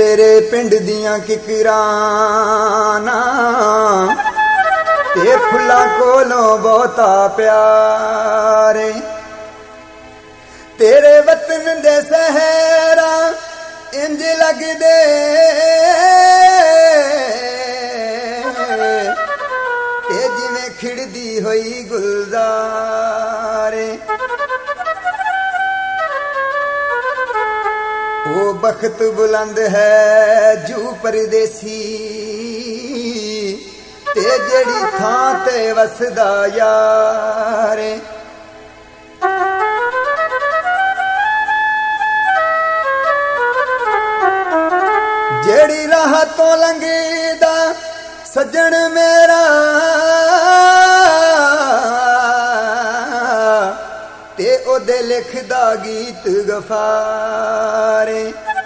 तेरे पिंड दियां किकरां ते फुल्लां कोलों बहुता प्यारे, तेरे वतन दे सहरा इंज लगदे ते जिवें खिड़दी होई गुलजारे। वो बख्त बुलंद है जू परदेसी ते जेड़ी थां ते वसदा यारे। जेड़ी राह तो लंघदा सज्जन मेरा ते ओदे लिखदा गीत गफारे।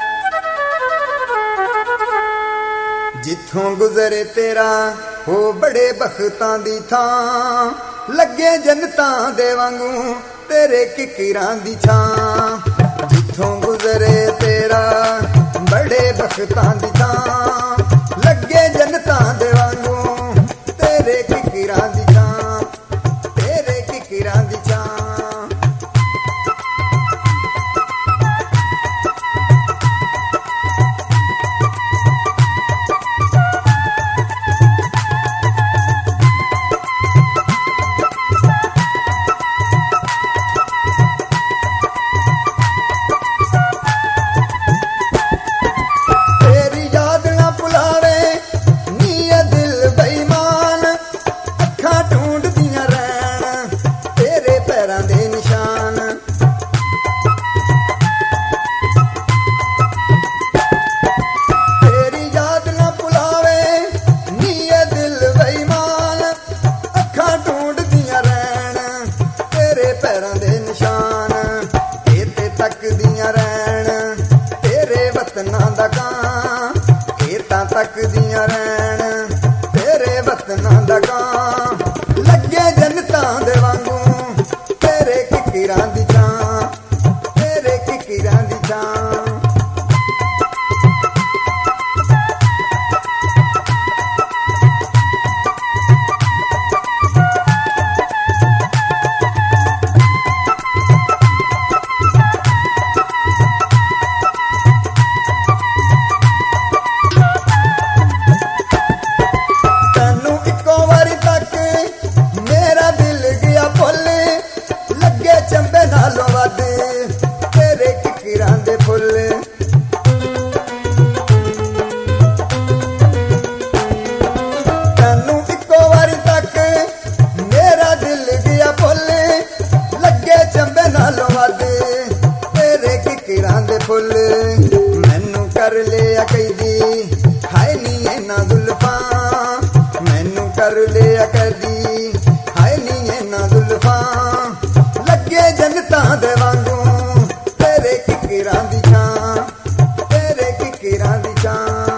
जिथों गुजरे तेरा हो बड़े बख्तां दी थां, लगे जन्नतां दे वांगू तेरे किकरां दी छां। जिथों गुजरे तेरा बड़े बख्तां दी थां, लगे जन्नतां दे वांगू तेरे किकरां दी छां, तेरे किकरां दी छां। तकदियां रैन तेरे वतनां दा कां, लगे जन्नतां दे वांगू तेरे किकरां दी छां, तेरे किकरां दी छां। मैनू कर लिया कैदी हाय नी इन्ना जुल्फां, मैनू कर लिया कैदी हाय नी इन्ना जुल्फां, लगे जन्नतां दे वांगू तेरे किकरां दी छां, तेरे किकरां दी छां।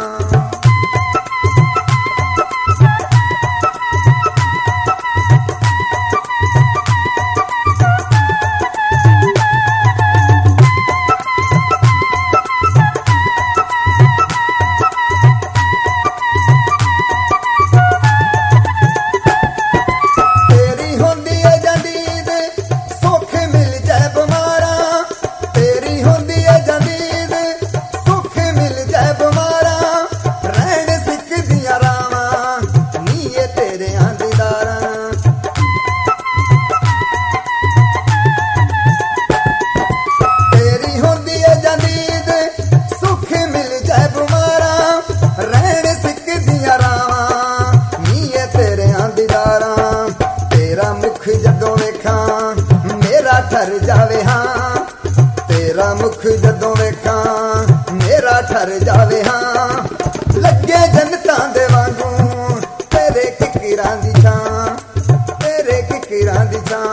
जदों वेखां मेरा ठर जावे हां, तेरा मुख जदों वेखां मेरा ठर जावे हां, लगे जन्नतां दे वांगू तेरे किकरां दी छां, तेरे किकरां दी छां।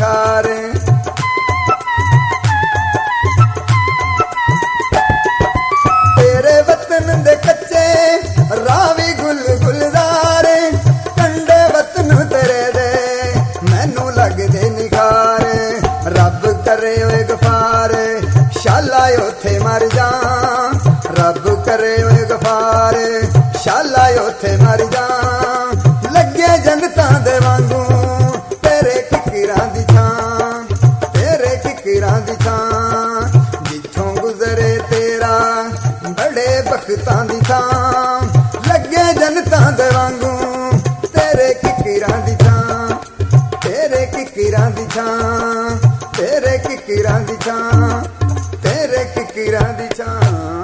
ਨਿਖਾਰ। ਤੇਰੇ ਵਤਨ ਦੇ ਕੱਚੇ ਰਾਹ ਵੀ ਗੁਲ ਗੁਲਜ਼ਾਰ, ਕੰਡੇ ਵਤਨ ਤੇਰੇ ਦੇ ਮੈਨੂੰ ਲੱਗਦੇ ਨਿਖਾਰ। ਰੱਬ ਕਰੇ ਓਏ ਗਫਾਰ ਸ਼ਾਲਾ ਉੱਥੇ ਮਰ ਜਾ, ਰੱਬ ਕਰੇ ਓਏ ਗਫਾਰ ਸ਼ਾਲਾ ਉੱਥੇ ਮਰ ਜਾ। ਲੱਗੇ ਜੰਨਤਾਂ ਦੇ ਵਾਂਗੂ ਤੇਰੇ ਕਿਕਰਾਂ ਦੀ ਛਾਂ, ਤੇਰੇ ਕਿਕਰਾਂ ਦੀ ਛਾਂ। ਜਿੱਥੋਂ ਗੁਜ਼ਰੇ ਤੇਰਾ ਬੜੇ ਬਖਤਾਂ ਦੀ ਥਾਂ, ਲੱਗੇ ਜੰਨਤਾਂ ਦੇ ਵਾਂਗੂ ਤੇਰੇ ਕਿਕਰਾਂ ਦੀ ਛਾਂ, ਤੇਰੇ ਕਿਕਰਾਂ ਦੀ ਛਾਂ, ਤੇਰੇ ਕਿਕਰਾਂ ਦੀ ਛਾਂ, ਤੇਰੇ ਕਿਕਰਾਂ ਦੀ ਛਾਂ।